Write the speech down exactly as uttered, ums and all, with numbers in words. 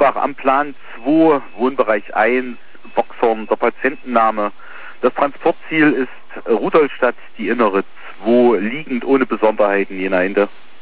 Offenbach am Plan zwei, Wohnbereich eins, Boxhorn, der Patientenname. Das Transportziel ist Rudolstadt, die innere zwei, liegend ohne Besonderheiten, jener Ende.